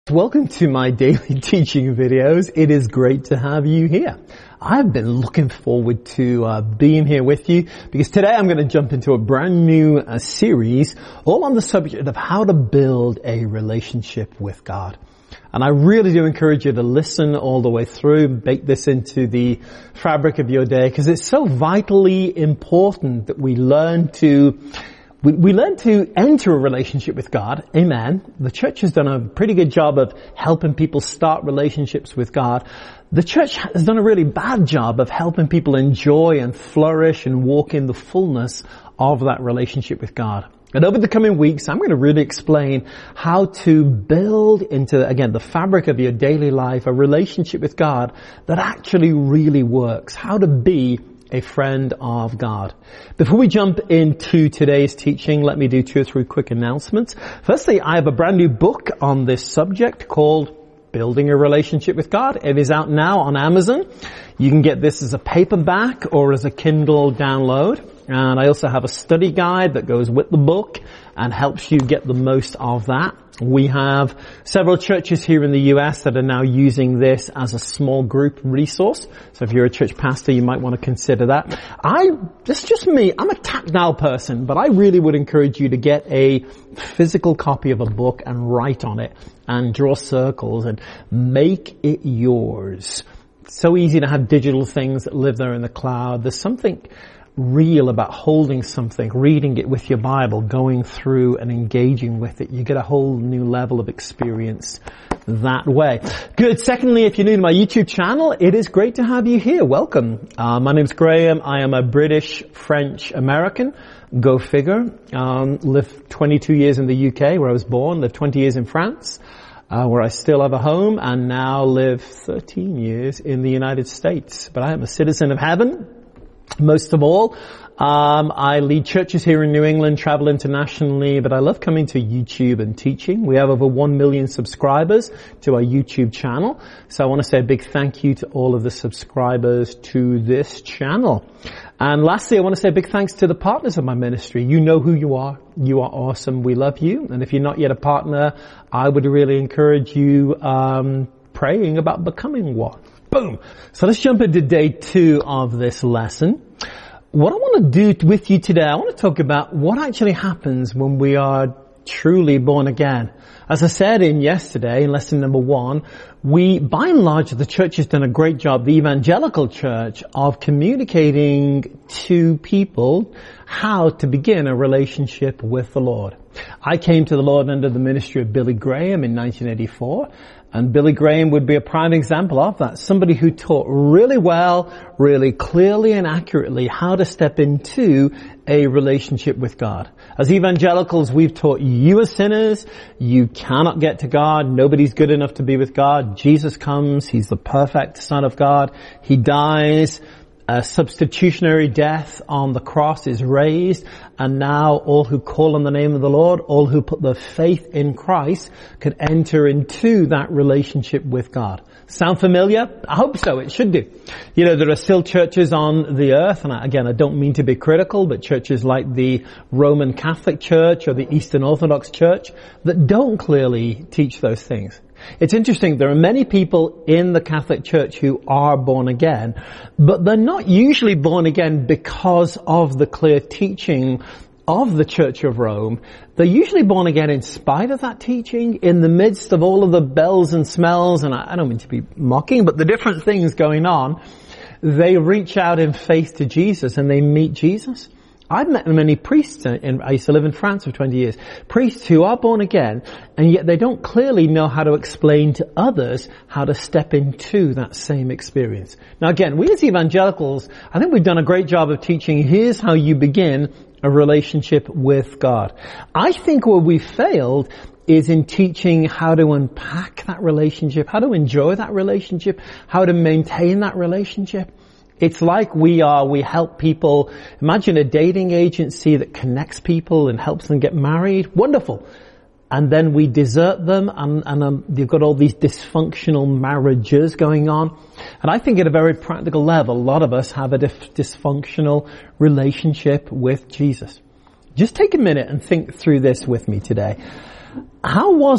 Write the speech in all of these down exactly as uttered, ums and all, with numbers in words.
Welcome to my daily teaching videos. It is great to have you here. I've been looking forward to uh, being here with you because today I'm going to jump into a brand new uh, series all on the subject of how to build a relationship with God. And I really do encourage you to listen all the way through, bake this into the fabric of your day because it's so vitally important that we learn to We, we learn to enter a relationship with God. Amen. The church has done a pretty good job of helping people start relationships with God. The church has done a really bad job of helping people enjoy and flourish and walk in the fullness of that relationship with God. And over the coming weeks, I'm going to really explain how to build into, again, the fabric of your daily life, a relationship with God that actually really works. How to be a friend of God. Before we jump into today's teaching, let me do two or three quick announcements. Firstly, I have a brand new book on this subject called Building a Relationship with God. It is out now on Amazon. You can get this as a paperback or as a Kindle download. And I also have a study guide that goes with the book and helps you get the most of that. We have several churches here in the U S that are now using this as a small group resource. So if you're a church pastor, you might want to consider that. I, it's just me, I'm a tactile person, but I really would encourage you to get a physical copy of a book and write on it and draw circles and make it yours. It's so easy to have digital things that live there in the cloud. There's something real about holding something, reading it with your Bible, going through and engaging with it. You get a whole new level of experience that way. Good. Secondly, if you're new to my YouTube channel, it is great to have you here. Welcome. Uh, my name's Graham. I am a British French American. Go figure. Um, lived twenty-two years in the U K where I was born, lived twenty years in France, uh, where I still have a home, and now live thirteen years in the United States. But I am a citizen of heaven. Most of all, um, I lead churches here in New England, travel internationally, but I love coming to YouTube and teaching. We have over one million subscribers to our YouTube channel. So I want to say a big thank you to all of the subscribers to this channel. And lastly, I want to say a big thanks to the partners of my ministry. You know who you are. You are awesome. We love you. And if you're not yet a partner, I would really encourage you um praying about becoming one. Boom. So let's jump into day two of this lesson. What I want to do with you today, I want to talk about what actually happens when we are truly born again. As I said in yesterday, in lesson number one, we, by and large, the church has done a great job, the evangelical church, of communicating to people how to begin a relationship with the Lord. I came to the Lord under the ministry of Billy Graham in nineteen eighty-four. And Billy Graham would be a prime example of that. Somebody who taught really well, really clearly and accurately how to step into a relationship with God. As evangelicals, we've taught you as sinners, you cannot get to God. Nobody's good enough to be with God. Jesus comes. He's the perfect Son of God. He dies. A substitutionary death on the cross is raised, and now all who call on the name of the Lord, all who put their faith in Christ, could enter into that relationship with God. Sound familiar? I hope so. It should do. You know, there are still churches on the earth, and again, I don't mean to be critical, but churches like the Roman Catholic Church or the Eastern Orthodox Church that don't clearly teach those things. It's interesting, there are many people in the Catholic Church who are born again, but they're not usually born again because of the clear teaching of the Church of Rome. They're usually born again in spite of that teaching, in the midst of all of the bells and smells, and I don't mean to be mocking, but the different things going on. They reach out in faith to Jesus and they meet Jesus. I've met many priests, in, I used to live in France for twenty years, priests who are born again, and yet they don't clearly know how to explain to others how to step into that same experience. Now again, we as evangelicals, I think we've done a great job of teaching, here's how you begin a relationship with God. I think where we failed is in teaching how to unpack that relationship, how to enjoy that relationship, how to maintain that relationship. It's like we are, we help people. Imagine a dating agency that connects people and helps them get married. Wonderful. And then we desert them, and, and um, you've got all these dysfunctional marriages going on. And I think at a very practical level, a lot of us have a dif- dysfunctional relationship with Jesus. Just take a minute and think through this with me today. How was it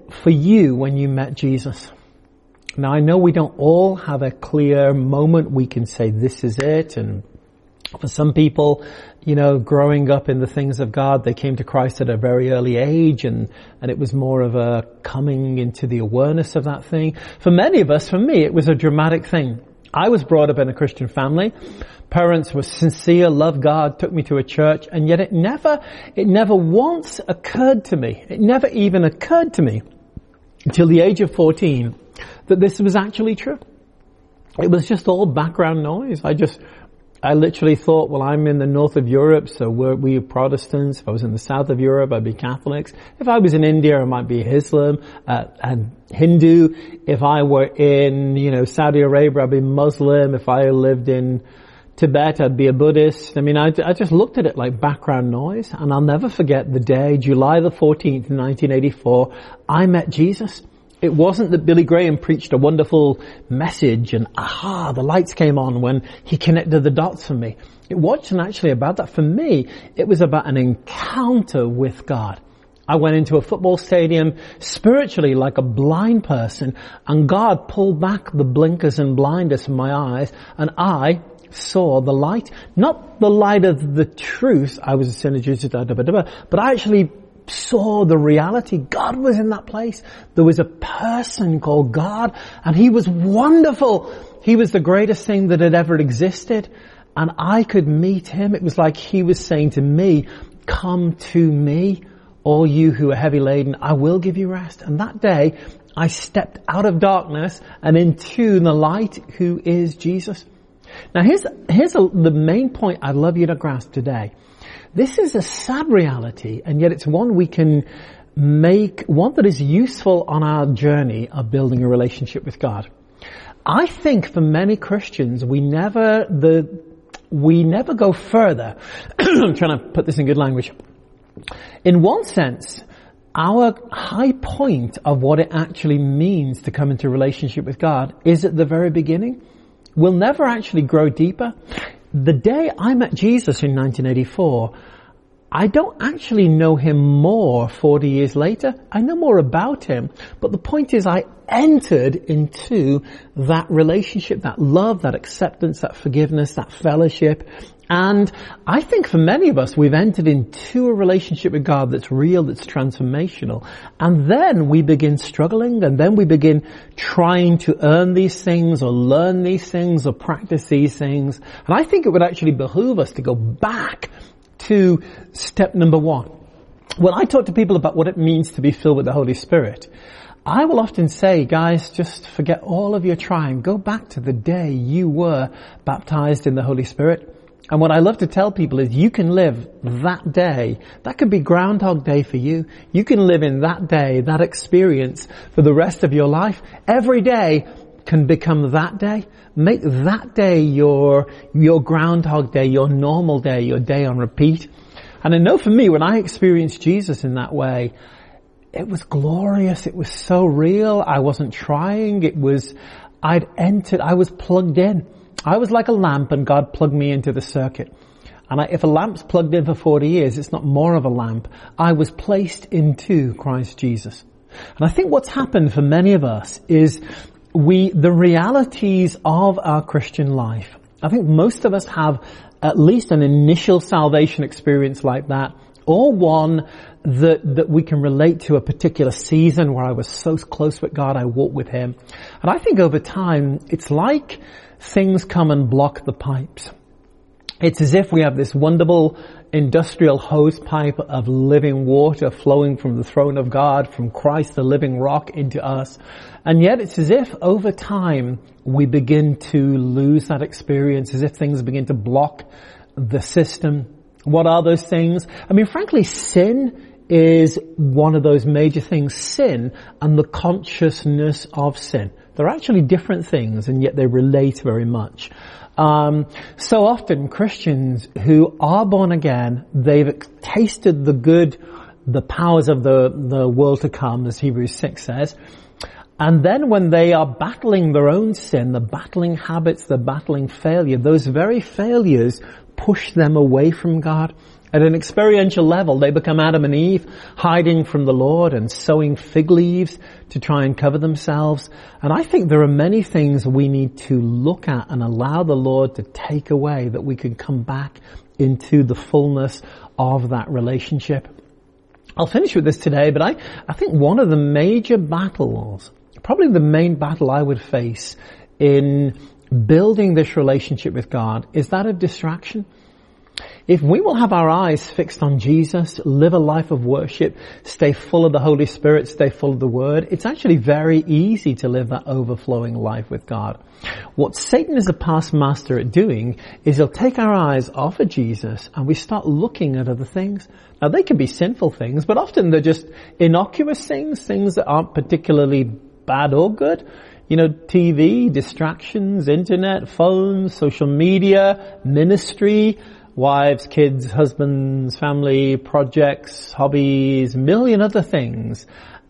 for you when you met Jesus? Now, I know we don't all have a clear moment we can say this is it, and for some people, you know, growing up in the things of God, they came to Christ at a very early age, and, and it was more of a coming into the awareness of that thing. For many of us, for me, it was a dramatic thing. I was brought up in a Christian family. Parents were sincere, loved God, took me to a church, and yet it never, it never once occurred to me, it never even occurred to me until the age of fourteen that this was actually true. It was just all background noise. I just, I literally thought, well, I'm in the north of Europe, so we're, we are Protestants. If I was in the south of Europe, I'd be Catholics. If I was in India, I might be Islam uh, and Hindu. If I were in, you know, Saudi Arabia, I'd be Muslim. If I lived in Tibet, I'd be a Buddhist. I mean, I, I just looked at it like background noise, and I'll never forget the day, July the fourteenth, nineteen eighty-four, I met Jesus. It wasn't that Billy Graham preached a wonderful message and aha, the lights came on when he connected the dots for me. It wasn't actually about that. For me, it was about an encounter with God. I went into a football stadium spiritually like a blind person, and God pulled back the blinkers and blinders from my eyes, and I saw the light. Not the light of the truth, I was a sinner, Jesus, da, da, da, da, but I actually saw the reality. God was in that place. There was a person called God, and he was wonderful. He was the greatest thing that had ever existed, and I could meet him. It was like he was saying to me, come to me, all you who are heavy laden, I will give you rest. And that day, I stepped out of darkness and into the light, who is Jesus. Now here's, here's a, the main point I'd love you to grasp today. This is a sad reality, and yet it's one we can make, one that is useful on our journey of building a relationship with God. I think for many Christians, we never, the, we never go further. I'm trying to put this in good language. In one sense, our high point of what it actually means to come into a relationship with God is at the very beginning. We'll never actually grow deeper. The day I met Jesus in nineteen eighty-four, I don't actually know him more forty years later. I know more about him, but the point is I entered into that relationship, that love, that acceptance, that forgiveness, that fellowship. And I think for many of us, we've entered into a relationship with God that's real, that's transformational. And then we begin struggling, and then we begin trying to earn these things or learn these things or practice these things. And I think it would actually behoove us to go back to step number one. When I talk to people about what it means to be filled with the Holy Spirit, I will often say, guys, just forget all of your trying. Go back to the day you were baptized in the Holy Spirit. And what I love to tell people is you can live that day. That could be Groundhog Day for you. You can live in that day, that experience for the rest of your life. Every day can become that day. Make that day your, your Groundhog Day, your normal day, your day on repeat. And I know for me, when I experienced Jesus in that way, it was glorious. It was so real. I wasn't trying. It was, I'd entered, I was plugged in. I was like a lamp, and God plugged me into the circuit. And I, if a lamp's plugged in for forty years, it's not more of a lamp. I was placed into Christ Jesus. And I think what's happened for many of us is we, the realities of our Christian life, I think most of us have at least an initial salvation experience like that, or one that, that we can relate to a particular season where I was so close with God, I walked with him. And I think over time, it's like things come and block the pipes. It's as if we have this wonderful industrial hose pipe of living water flowing from the throne of God, from Christ, the living rock, into us. And yet it's as if over time we begin to lose that experience, as if things begin to block the system. What are those things? I mean, frankly, sin is one of those major things. Sin and the consciousness of sin. They're actually different things, and yet they relate very much. Um, so often Christians who are born again, they've tasted the good, the powers of the, the world to come, as Hebrews six says. And then when they are battling their own sin, they're battling habits, they're battling failure, those very failures push them away from God. At an experiential level, they become Adam and Eve, hiding from the Lord and sewing fig leaves to try and cover themselves. And I think there are many things we need to look at and allow the Lord to take away, that we can come back into the fullness of that relationship. I'll finish with this today, but I, I think one of the major battles, probably the main battle I would face in building this relationship with God, is that of distraction. If we will have our eyes fixed on Jesus, live a life of worship, stay full of the Holy Spirit, stay full of the Word, it's actually very easy to live that overflowing life with God. What Satan is a past master at doing is he'll take our eyes off of Jesus and we start looking at other things. Now they can be sinful things, but often they're just innocuous things, things that aren't particularly bad or good. You know, T V, distractions, internet, phones, social media, ministry, wives, kids, husbands, family, projects, hobbies, a million other things.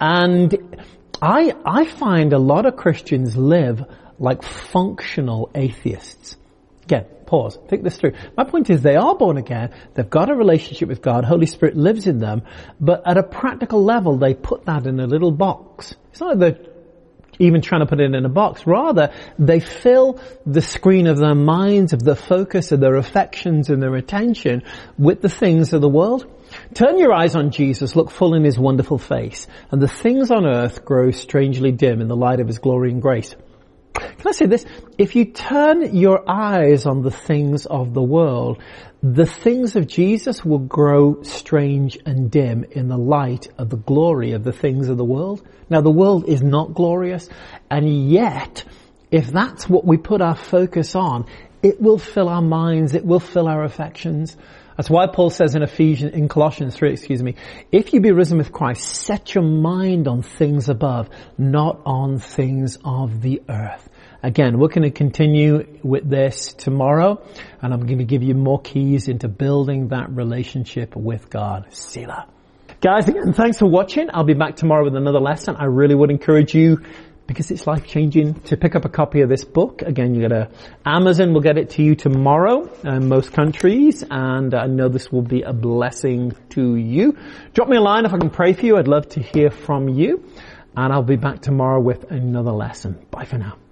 And I, I find a lot of Christians live like functional atheists. Again, pause, think this through. My point is they are born again, they've got a relationship with God, Holy Spirit lives in them, but at a practical level they put that in a little box. It's not like they're even trying to put it in a box. Rather, they fill the screen of their minds, of their focus, of their affections and their attention with the things of the world. Turn your eyes on Jesus, look full in his wonderful face, and the things on earth grow strangely dim in the light of his glory and grace. Can I say this? If you turn your eyes on the things of the world, the things of Jesus will grow strange and dim in the light of the glory of the things of the world. Now, the world is not glorious, and yet, if that's what we put our focus on, it will fill our minds, it will fill our affections. That's why Paul says in Ephesians, in Colossians three, excuse me, if you be risen with Christ, set your mind on things above, not on things of the earth. Again, we're going to continue with this tomorrow, and I'm going to give you more keys into building that relationship with God. Selah. Guys, again, thanks for watching. I'll be back tomorrow with another lesson. I really would encourage you, because it's life-changing, to pick up a copy of this book. Again, you get a Amazon will get it to you tomorrow in most countries, and I know this will be a blessing to you. Drop me a line if I can pray for you. I'd love to hear from you, and I'll be back tomorrow with another lesson. Bye for now.